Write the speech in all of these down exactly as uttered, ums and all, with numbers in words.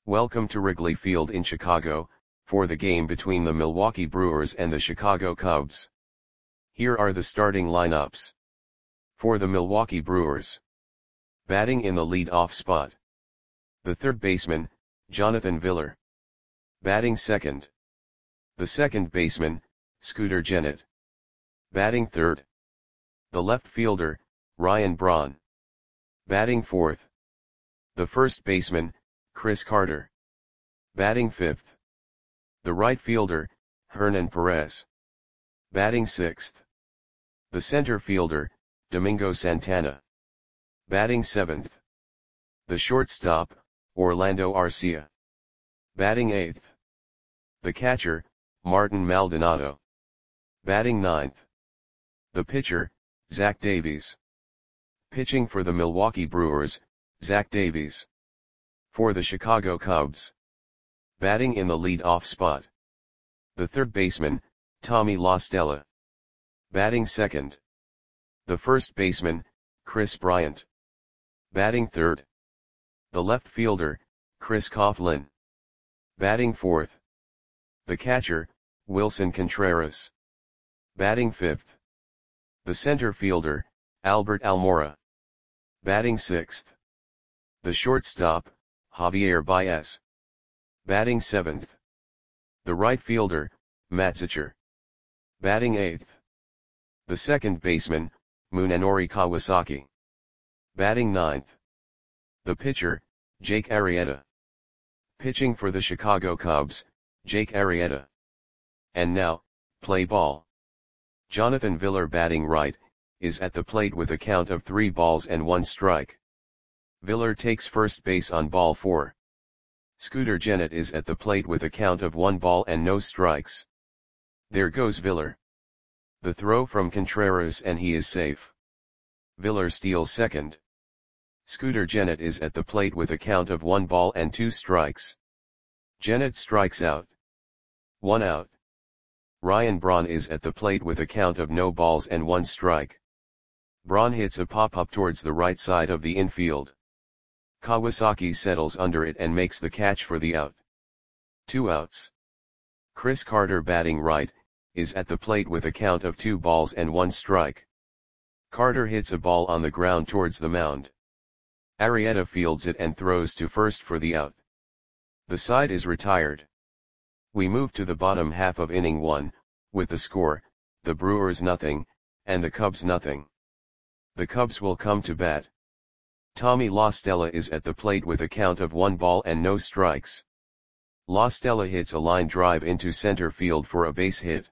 Welcome to Wrigley Field in Chicago, for the game between the Milwaukee Brewers and the Chicago Cubs. Here are the starting lineups. For the Milwaukee Brewers. Batting in the lead-off spot. The third baseman, Jonathan Villar. Batting second. The second baseman, Scooter Gennett. Batting third. The left fielder, Ryan Braun. Batting fourth. The first baseman, Chris Carter. Batting fifth. The right fielder, Hernan Perez. Batting sixth. The center fielder, Domingo Santana. Batting seventh. The shortstop, Orlando Arcia. Batting eighth. The catcher, Martin Maldonado. Batting ninth. The pitcher, Zach Davies. Pitching for the Milwaukee Brewers, Zach Davies. For the Chicago Cubs. Batting in the lead-off spot. The third baseman, Tommy La Stella. Batting second. The first baseman, Chris Bryant. Batting third. The left fielder, Chris Coughlin. Batting fourth. The catcher, Wilson Contreras. Batting fifth. The center fielder, Albert Almora. Batting sixth. The shortstop, Javier Baez. Batting seventh. The right fielder, Matt Zachor. Batting eighth. The second baseman, Munenori Kawasaki. Batting ninth. The pitcher, Jake Arrieta. Pitching for the Chicago Cubs, Jake Arrieta. And now, play ball. Jonathan Villar, batting right, is at the plate with a count of three balls and one strike. Villar takes first base on ball four. Scooter Gennett is at the plate with a count of one ball and no strikes. There goes Villar. The throw from Contreras and he is safe. Villar steals second. Scooter Gennett is at the plate with a count of one ball and two strikes. Gennett strikes out. One out. Ryan Braun is at the plate with a count of no balls and one strike. Braun hits a pop-up towards the right side of the infield. Kawasaki settles under it and makes the catch for the out. Two outs. Chris Carter, batting right, is at the plate with a count of two balls and one strike. Carter hits a ball on the ground towards the mound. Arrieta fields it and throws to first for the out. The side is retired. We move to the bottom half of inning one, with the score, the Brewers nothing, and the Cubs nothing. The Cubs will come to bat. Tommy La Stella is at the plate with a count of one ball and no strikes. La Stella hits a line drive into center field for a base hit.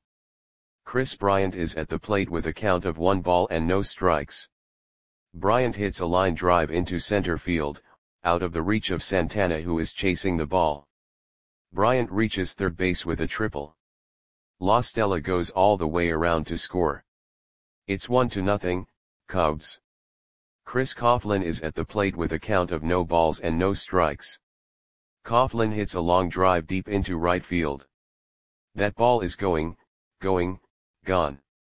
Chris Bryant is at the plate with a count of one ball and no strikes. Bryant hits a line drive into center field, out of the reach of Santana, who is chasing the ball. Bryant reaches third base with a triple. La Stella goes all the way around to score. It's one to nothing, Cubs. Chris Coughlin is at the plate with a count of no balls and no strikes. Coughlin hits a long drive deep into right field. That ball is going, going, gone.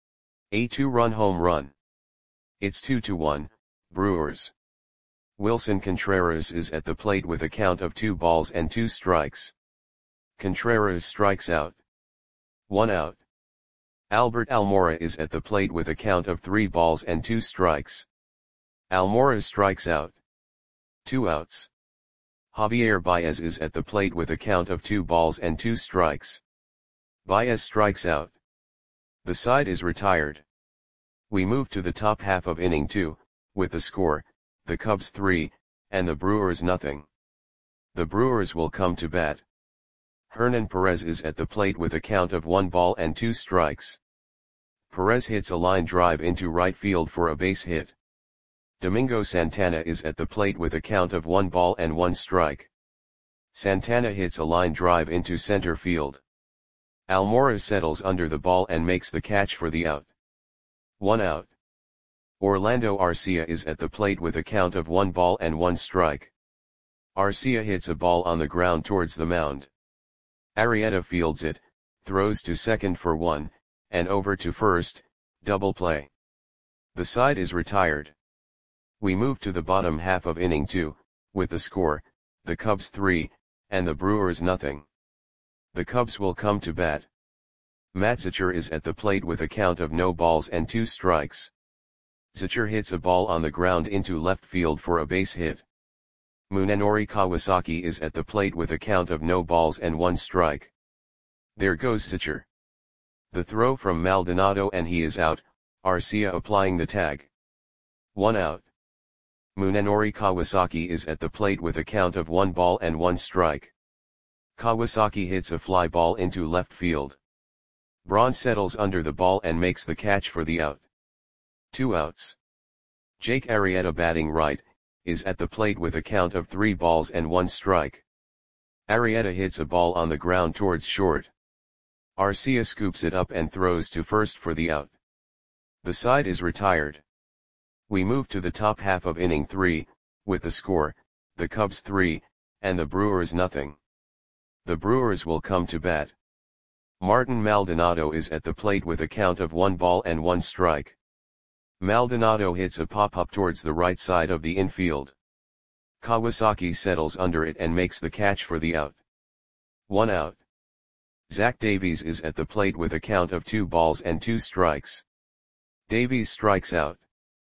A two-run home run. It's two to one, Brewers. Wilson Contreras is at the plate with a count of two balls and two strikes. Contreras strikes out. One out. Albert Almora is at the plate with a count of three balls and two strikes. Almora strikes out. Two outs. Javier Baez is at the plate with a count of two balls and two strikes. Baez strikes out. The side is retired. We move to the top half of inning two, with the score, the Cubs three, and the Brewers nothing. The Brewers will come to bat. Hernan Perez is at the plate with a count of one ball and two strikes. Perez hits a line drive into right field for a base hit. Domingo Santana is at the plate with a count of one ball and one strike. Santana hits a line drive into center field. Almora settles under the ball and makes the catch for the out. One out. Orlando Arcia is at the plate with a count of one ball and one strike. Arcia hits a ball on the ground towards the mound. Arrieta fields it, throws to second for one, and over to first, double play. The side is retired. We move to the bottom half of inning two, with the score, the Cubs three, and the Brewers nothing. The Cubs will come to bat. Matt Zachor is at the plate with a count of no balls and two strikes. Zachor hits a ball on the ground into left field for a base hit. Munenori Kawasaki is at the plate with a count of no balls and one strike. There goes Zachor. The throw from Maldonado and he is out, Arcia applying the tag. One out. Munenori Kawasaki is at the plate with a count of one ball and one strike. Kawasaki hits a fly ball into left field. Braun settles under the ball and makes the catch for the out. Two outs. Jake Arrieta batting right, is at the plate with a count of three balls and one strike. Arrieta hits a ball on the ground towards short. Arcia scoops it up and throws to first for the out. The side is retired. We move to the top half of inning three, with the score, the Cubs three, and the Brewers nothing. The Brewers will come to bat. Martin Maldonado is at the plate with a count of one ball and one strike. Maldonado hits a pop-up towards the right side of the infield. Kawasaki settles under it and makes the catch for the out. One out. Zach Davies is at the plate with a count of two balls and two strikes. Davies strikes out.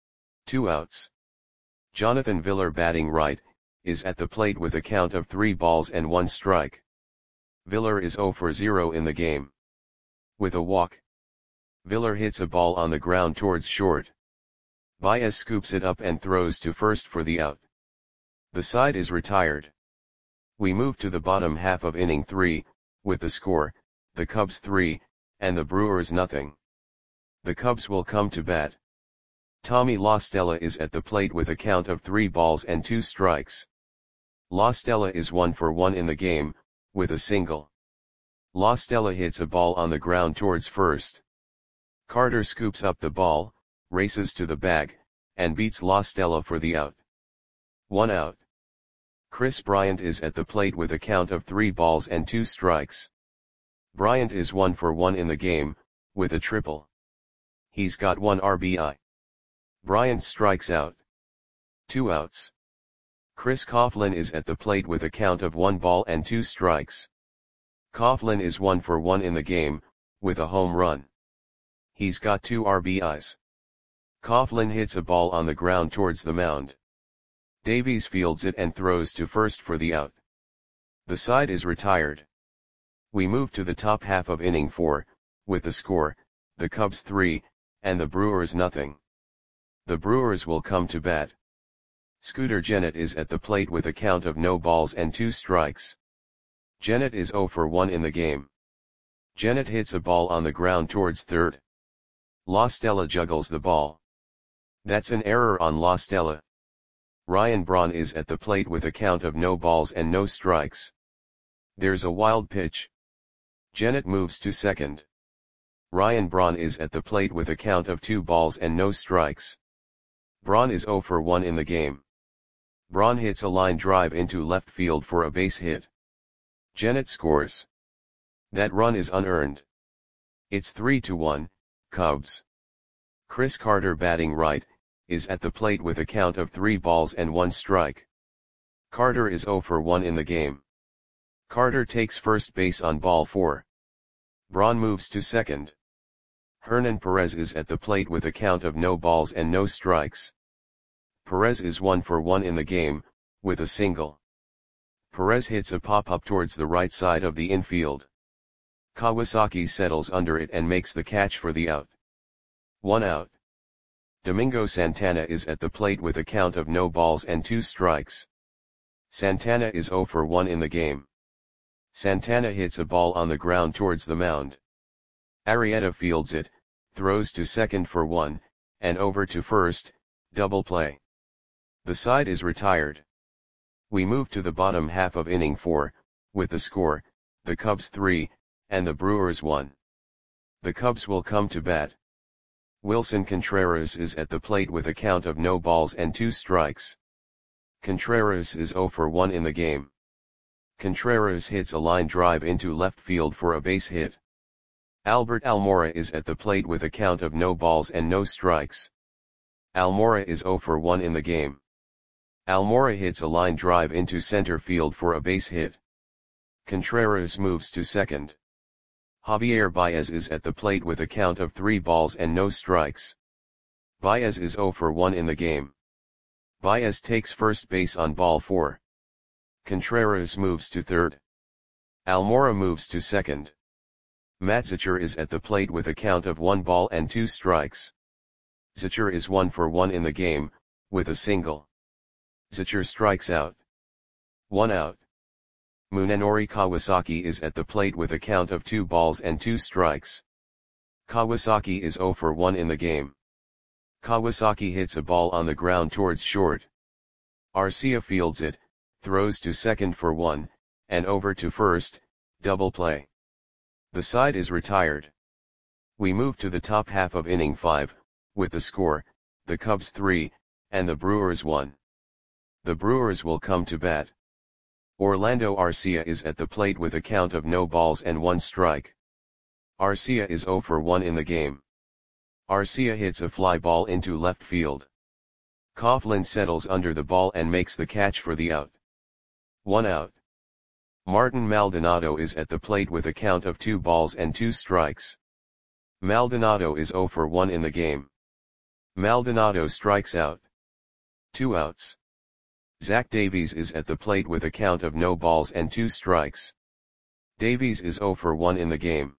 Two outs. Jonathan Villar batting right, is at the plate with a count of three balls and one strike. Villar is zero for zero in the game. With a walk. Villar hits a ball on the ground towards short. Baez scoops it up and throws to first for the out. The side is retired. We move to the bottom half of inning three, with the score, the Cubs three, and the Brewers nothing. The Cubs will come to bat. Tommy La Stella is at the plate with a count of three balls and two strikes. La Stella is one for one in the game, with a single. La Stella hits a ball on the ground towards first. Carter scoops up the ball, races to the bag, and beats La Stella for the out. One out. Chris Bryant is at the plate with a count of three balls and two strikes. Bryant is one for one in the game, with a triple. He's got one R B I. Bryant strikes out. Two outs. Chris Coughlin is at the plate with a count of one ball and two strikes. Coughlin is one for one in the game, with a home run. He's got two R B Is. Coughlin hits a ball on the ground towards the mound. Davies fields it and throws to first for the out. The side is retired. We move to the top half of inning four, with the score, the Cubs three, and the Brewers nothing. The Brewers will come to bat. Scooter Gennett is at the plate with a count of no balls and two strikes. Gennett is zero for one in the game. Gennett hits a ball on the ground towards third. La Stella juggles the ball. That's an error on La Stella. Ryan Braun is at the plate with a count of no balls and no strikes. There's a wild pitch. Gennett moves to second. Ryan Braun is at the plate with a count of two balls and no strikes. Braun is zero for one in the game. Braun hits a line drive into left field for a base hit. Gennett scores. That run is unearned. It's three to one, Cubs. Chris Carter batting right, is at the plate with a count of three balls and one strike. Carter is zero for one in the game. Carter takes first base on ball four. Braun moves to second. Hernan Perez is at the plate with a count of no balls and no strikes. Perez is one for one in the game, with a single. Perez hits a pop-up towards the right side of the infield. Kawasaki settles under it and makes the catch for the out. One out. Domingo Santana is at the plate with a count of no balls and two strikes. Santana is zero for one in the game. Santana hits a ball on the ground towards the mound. Arrieta fields it, throws to second for one, and over to first, double play. The side is retired. We move to the bottom half of inning four, with the score, the Cubs three, and the Brewers one. The Cubs will come to bat. Wilson Contreras is at the plate with a count of no balls and two strikes. Contreras is zero for one in the game. Contreras hits a line drive into left field for a base hit. Albert Almora is at the plate with a count of no balls and no strikes. Almora is zero for one in the game. Almora hits a line drive into center field for a base hit. Contreras moves to second. Javier Baez is at the plate with a count of three balls and no strikes. Baez is zero for one in the game. Baez takes first base on ball four. Contreras moves to third. Almora moves to second. Matt Zachor is at the plate with a count of one ball and two strikes. Zachor is one for one in the game, with a single. Zachor strikes out. One out. Munenori Kawasaki is at the plate with a count of two balls and two strikes. Kawasaki is zero for one in the game. Kawasaki hits a ball on the ground towards short. Arcia fields it, throws to second for one, and over to first, double play. The side is retired. We move to the top half of inning five, with the score, the Cubs three, and the Brewers one. The Brewers will come to bat. Orlando Arcia is at the plate with a count of no balls and one strike. Arcia is zero for one in the game. Arcia hits a fly ball into left field. Coughlin settles under the ball and makes the catch for the out. One out. Martin Maldonado is at the plate with a count of two balls and two strikes. Maldonado is zero for one in the game. Maldonado strikes out. Two outs. Zach Davies is at the plate with a count of no balls and two strikes. Davies is zero for one in the game.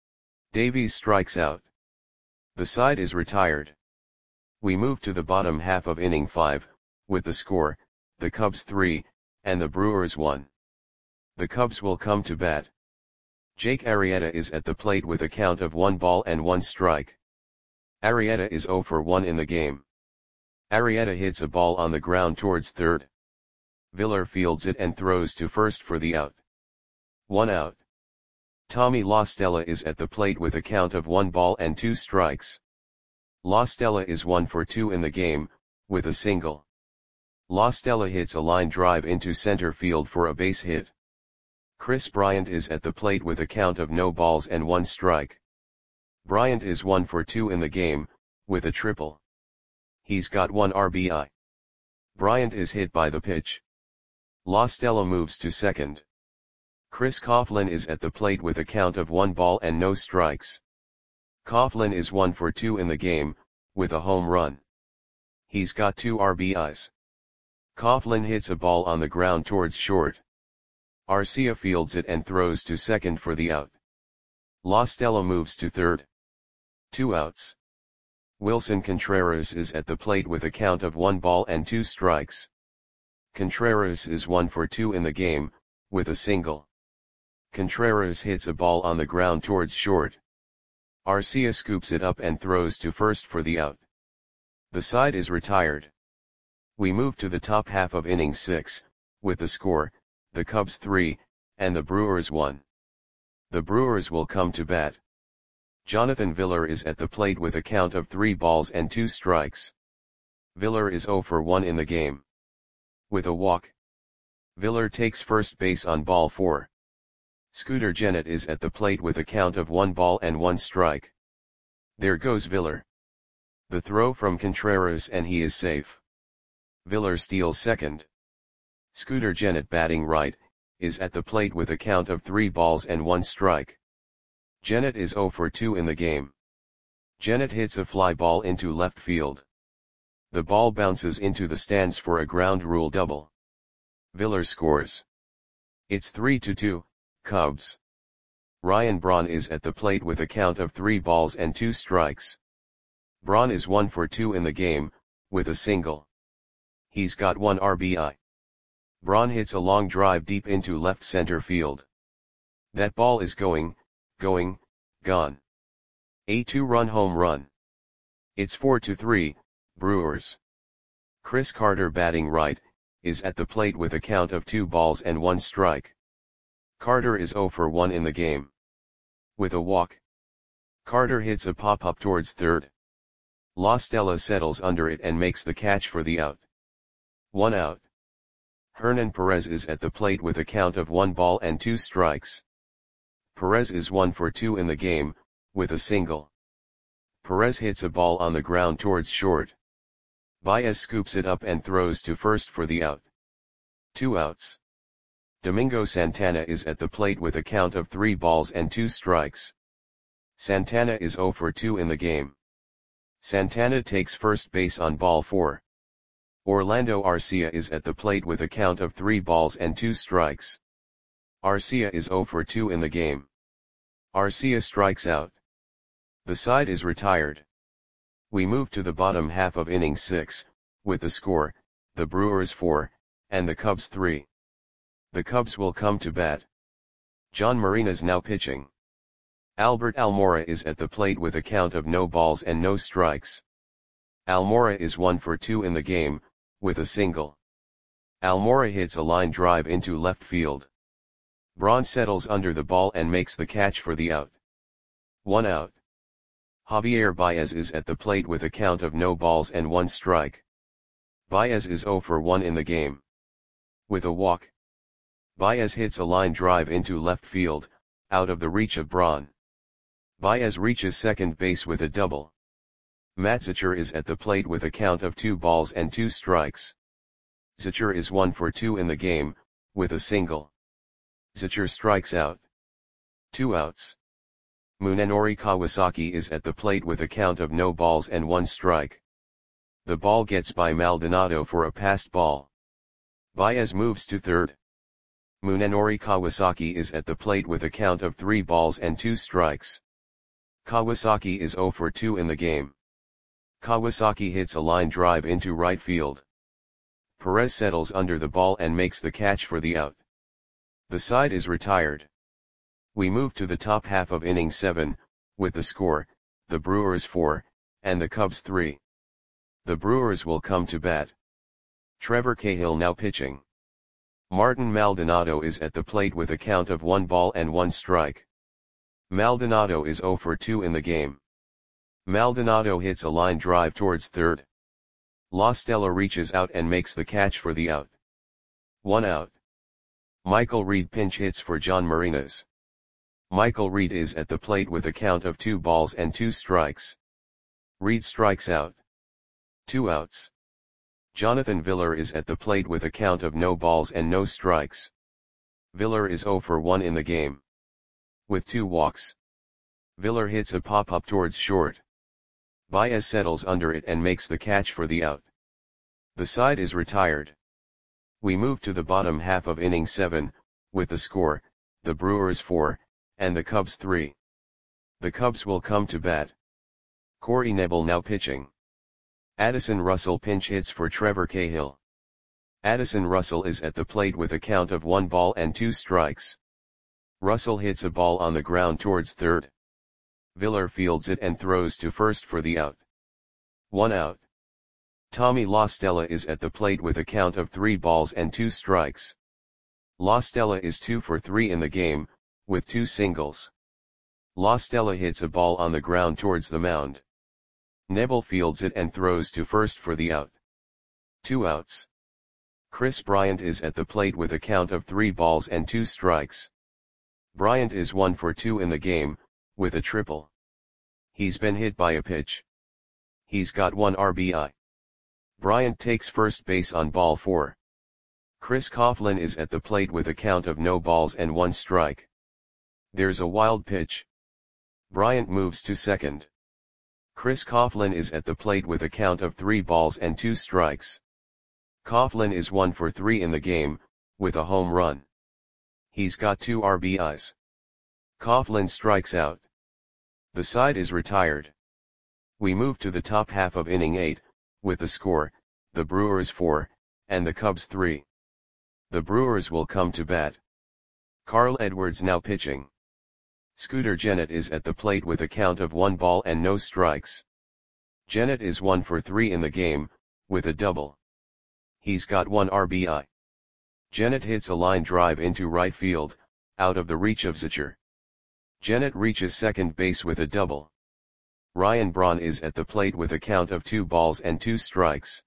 Davies strikes out. The side is retired. We move to the bottom half of inning five, with the score, the Cubs three, and the Brewers one. The Cubs will come to bat. Jake Arrieta is at the plate with a count of one ball and one strike. Arrieta is zero for one in the game. Arrieta hits a ball on the ground towards third. Villar fields it and throws to first for the out. One out. Tommy La Stella is at the plate with a count of one ball and two strikes. La Stella is one for two in the game, with a single. La Stella hits a line drive into center field for a base hit. Chris Bryant is at the plate with a count of no balls and one strike. Bryant is one for two in the game, with a triple. He's got one R B I. Bryant is hit by the pitch. La Stella moves to second. Chris Coughlin is at the plate with a count of one ball and no strikes. Coughlin is one for two in the game, with a home run. He's got two R B Is. Coughlin hits a ball on the ground towards short. Arcia fields it and throws to second for the out. La Stella moves to third. Two outs. Wilson Contreras is at the plate with a count of one ball and two strikes. Contreras is one for two in the game, with a single. Contreras hits a ball on the ground towards short. Arcia scoops it up and throws to first for the out. The side is retired. We move to the top half of inning six, with the score, the Cubs three, and the Brewers one. The Brewers will come to bat. Jonathan Villar is at the plate with a count of three balls and two strikes. Villar is zero for one in the game. With a walk. Villar takes first base on ball four. Scooter Gennett is at the plate with a count of one ball and one strike. There goes Villar. The throw from Contreras and he is safe. Villar steals second. Scooter Gennett, batting right, is at the plate with a count of three balls and one strike. Gennett is zero for two in the game. Gennett hits a fly ball into left field. The ball bounces into the stands for a ground rule double. Villar scores. It's three to two, Cubs. Ryan Braun is at the plate with a count of three balls and two strikes. Braun is one for two in the game, with a single. He's got one R B I. Braun hits a long drive deep into left center field. That ball is going, going, gone. A two-run home run. It's four to three, Brewers. Chris Carter, batting right, is at the plate with a count of two balls and one strike. Carter is zero for one in the game. With a walk. Carter hits a pop-up towards third. La Stella settles under it and makes the catch for the out. One out. Hernan Perez is at the plate with a count of one ball and two strikes. Perez is one for two in the game, with a single. Perez hits a ball on the ground towards short. Baez scoops it up and throws to first for the out. Two outs. Domingo Santana is at the plate with a count of three balls and two strikes. Santana is zero for two in the game. Santana takes first base on ball four. Orlando Arcia is at the plate with a count of three balls and two strikes. Arcia is zero for two in the game. Arcia strikes out. The side is retired. We move to the bottom half of inning six, with the score, the Brewers four, and the Cubs three. The Cubs will come to bat. John Marinas now pitching. Albert Almora is at the plate with a count of no balls and no strikes. Almora is one for two in the game, with a single. Almora hits a line drive into left field. Braun settles under the ball and makes the catch for the out. One out. Javier Baez is at the plate with a count of no balls and one strike. Baez is zero for one in the game. With a walk. Baez hits a line drive into left field, out of the reach of Braun. Baez reaches second base with a double. Matt Zachor is at the plate with a count of two balls and two strikes. Zachor is one for two in the game, with a single. Zachor strikes out. Two outs. Munenori Kawasaki is at the plate with a count of no balls and one strike. The ball gets by Maldonado for a passed ball. Baez moves to third. Munenori Kawasaki is at the plate with a count of three balls and two strikes. Kawasaki is zero for two in the game. Kawasaki hits a line drive into right field. Perez settles under the ball and makes the catch for the out. The side is retired. We move to the top half of inning seven, with the score, the Brewers four, and the Cubs three. The Brewers will come to bat. Trevor Cahill now pitching. Martin Maldonado is at the plate with a count of one ball and one strike. Maldonado is zero for two in the game. Maldonado hits a line drive towards third. La Stella reaches out and makes the catch for the out. One out. Michael Reed pinch hits for John Marinas. Michael Reed is at the plate with a count of two balls and two strikes. Reed strikes out. Two outs. Jonathan Villar is at the plate with a count of no balls and no strikes. Villar is zero for one in the game. With two walks. Villar hits a pop-up towards short. Baez settles under it and makes the catch for the out. The side is retired. We move to the bottom half of inning seven, with the score, the Brewers four, and the Cubs three. The Cubs will come to bat. Corey Knebel now pitching. Addison Russell pinch hits for Trevor Cahill. Addison Russell is at the plate with a count of one ball and two strikes. Russell hits a ball on the ground towards third. Villar fields it and throws to first for the out. One out. Tommy La Stella is at the plate with a count of three balls and two strikes. La Stella is two for three in the game, with two singles. La Stella hits a ball on the ground towards the mound. Knebel fields it and throws to first for the out. Two outs. Chris Bryant is at the plate with a count of three balls and two strikes. Bryant is one for two in the game, with a triple. He's been hit by a pitch. He's got one R B I. Bryant takes first base on ball four. Chris Coughlin is at the plate with a count of no balls and one strike. There's a wild pitch. Bryant moves to second. Chris Coughlin is at the plate with a count of three balls and two strikes. Coughlin is one for three in the game, with a home run. He's got two R B Is. Coughlin strikes out. The side is retired. We move to the top half of inning eight, with the score, the Brewers four, and the Cubs three. The Brewers will come to bat. Carl Edwards now pitching. Scooter Gennett is at the plate with a count of one ball and no strikes. Gennett is one for three in the game, with a double. He's got one R B I. Gennett hits a line drive into right field, out of the reach of Zachor. Gennett reaches second base with a double. Ryan Braun is at the plate with a count of two balls and two strikes.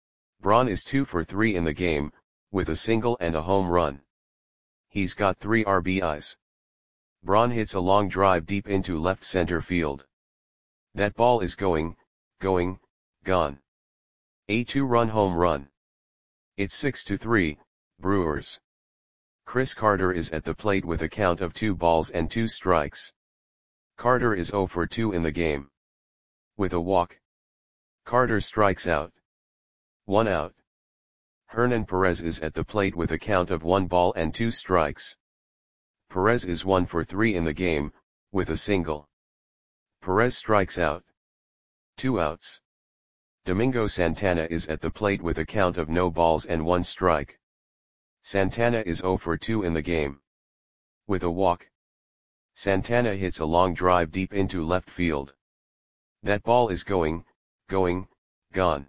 Braun is two for three in the game, with a single and a home run. He's got three R B Is. Braun hits a long drive deep into left center field. That ball is going, going, gone. A two-run home run. It's six to three, Brewers. Chris Carter is at the plate with a count of two balls and two strikes. Carter is zero for two in the game. With a walk, Carter strikes out. One out. Hernan Perez is at the plate with a count of one ball and two strikes. Perez is one for three in the game, with a single. Perez strikes out. Two outs. Domingo Santana is at the plate with a count of no balls and one strike. Santana is zero for two in the game. With a walk, Santana hits a long drive deep into left field. That ball is going, going, gone.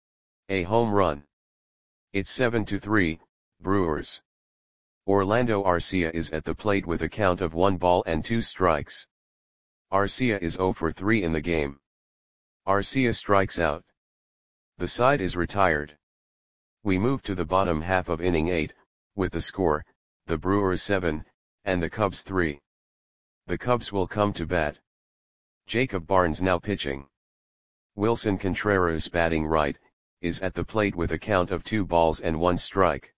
A home run. It's seven to three, Brewers. Orlando Arcia is at the plate with a count of one ball and two strikes. Arcia is zero for three in the game. Arcia strikes out. The side is retired. We move to the bottom half of inning eight, with the score, the Brewers seven, and the Cubs three. The Cubs will come to bat. Jacob Barnes now pitching. Wilson Contreras batting right, is at the plate with a count of two balls and one strike.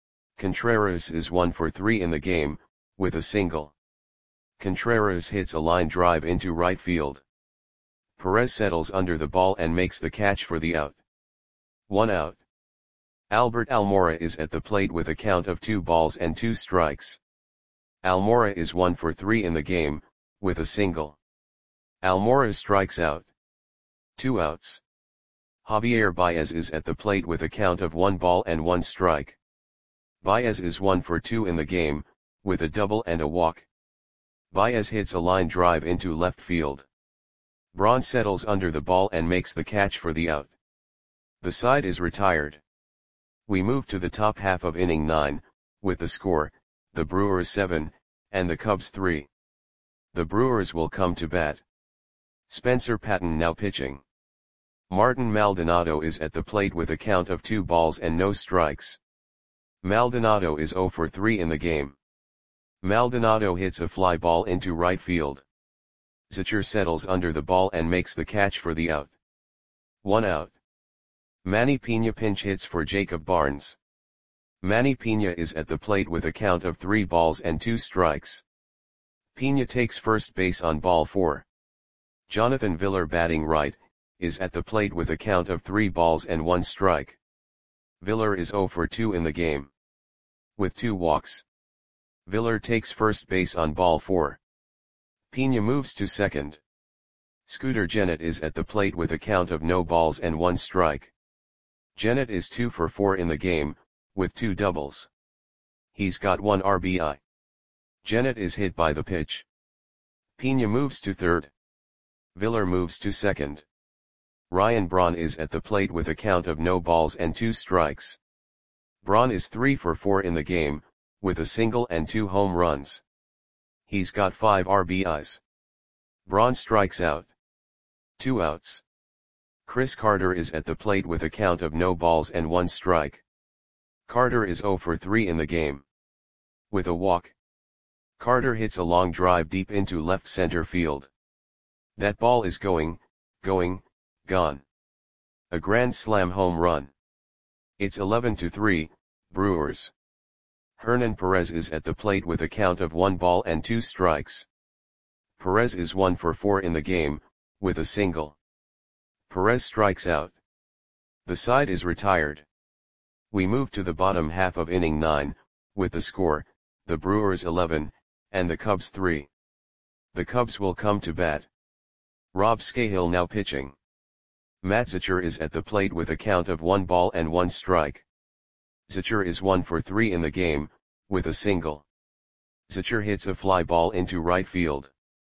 Contreras is one for three in the game, with a single. Contreras hits a line drive into right field. Perez settles under the ball and makes the catch for the out. One out. Albert Almora is at the plate with a count of two balls and two strikes. Almora is one for three in the game, with a single. Almora strikes out. Two outs. Javier Baez is at the plate with a count of one ball and one strike. Baez is one for two in the game, with a double and a walk. Baez hits a line drive into left field. Braun settles under the ball and makes the catch for the out. The side is retired. We move to the top half of inning nine, with the score, the Brewers seven, and the Cubs three. The Brewers will come to bat. Spencer Patton now pitching. Martin Maldonado is at the plate with a count of two balls and no strikes. Maldonado is zero for three in the game. Maldonado hits a fly ball into right field. Zachar settles under the ball and makes the catch for the out. One out. Manny Pena pinch hits for Jacob Barnes. Manny Pena is at the plate with a count of three balls and two strikes. Pena takes first base on ball four. Jonathan Villar batting right, is at the plate with a count of three balls and one strike. Villar is zero for two in the game. With two walks, Villar takes first base on ball four. Pena moves to second. Scooter Gennett is at the plate with a count of no balls and one strike. Gennett is two for four in the game, with two doubles. He's got one R B I. Gennett is hit by the pitch. Pena moves to third. Villar moves to second. Ryan Braun is at the plate with a count of no balls and two strikes. Braun is three for four in the game, with a single and two home runs. He's got five R B Is. Braun strikes out. Two outs. Chris Carter is at the plate with a count of no balls and one strike. Carter is zero for three in the game. With a walk, Carter hits a long drive deep into left center field. That ball is going, going, gone. A grand slam home run. It's eleven to three, Brewers. Hernan Perez is at the plate with a count of one ball and two strikes. Perez is one for four in the game, with a single. Perez strikes out. The side is retired. We move to the bottom half of inning nine, with the score, the Brewers eleven, and the Cubs three. The Cubs will come to bat. Rob Scahill now pitching. Matt Zachar is at the plate with a count of one ball and one strike. Zachar is one for three in the game, with a single. Zachar hits a fly ball into right field.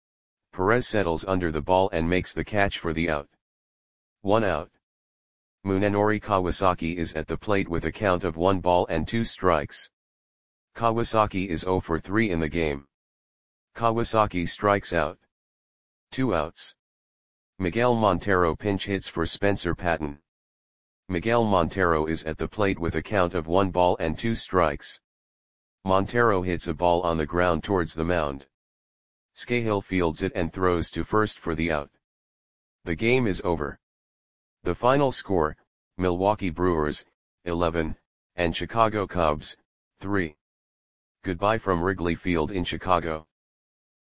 Perez settles under the ball and makes the catch for the out. One out. Munenori Kawasaki is at the plate with a count of one ball and two strikes. Kawasaki is zero for three in the game. Kawasaki strikes out. Two outs. Miguel Montero pinch hits for Spencer Patton. Miguel Montero is at the plate with a count of one ball and two strikes. Montero hits a ball on the ground towards the mound. Scahill fields it and throws to first for the out. The game is over. The final score, Milwaukee Brewers, eleven, and Chicago Cubs, three. Goodbye from Wrigley Field in Chicago.